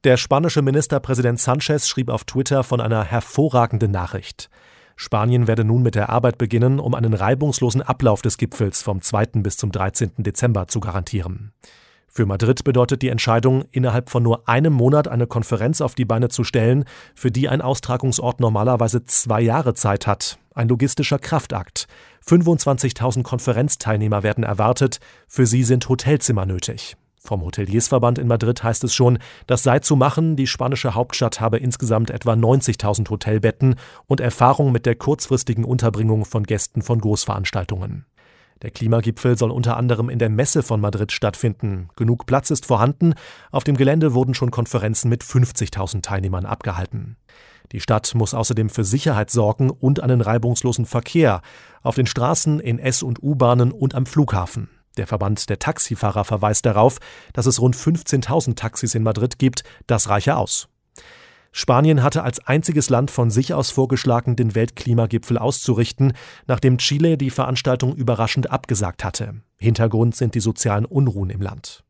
Der spanische Ministerpräsident Sánchez schrieb auf Twitter von einer hervorragenden Nachricht. Spanien werde nun mit der Arbeit beginnen, um einen reibungslosen Ablauf des Gipfels vom 2. bis zum 13. Dezember zu garantieren. Für Madrid bedeutet die Entscheidung, innerhalb von nur einem Monat eine Konferenz auf die Beine zu stellen, für die ein Austragungsort normalerweise 2 Jahre Zeit hat. Ein logistischer Kraftakt. 25.000 Konferenzteilnehmer werden erwartet, für sie sind Hotelzimmer nötig. Vom Hoteliersverband in Madrid heißt es schon, das sei zu machen, die spanische Hauptstadt habe insgesamt etwa 90.000 Hotelbetten und Erfahrung mit der kurzfristigen Unterbringung von Gästen von Großveranstaltungen. Der Klimagipfel soll unter anderem in der Messe von Madrid stattfinden. Genug Platz ist vorhanden. Auf dem Gelände wurden schon Konferenzen mit 50.000 Teilnehmern abgehalten. Die Stadt muss außerdem für Sicherheit sorgen und einen reibungslosen Verkehr auf den Straßen, in S- und U-Bahnen und am Flughafen. Der Verband der Taxifahrer verweist darauf, dass es rund 15.000 Taxis in Madrid gibt. Das reiche aus. Spanien hatte als einziges Land von sich aus vorgeschlagen, den Weltklimagipfel auszurichten, nachdem Chile die Veranstaltung überraschend abgesagt hatte. Hintergrund sind die sozialen Unruhen im Land.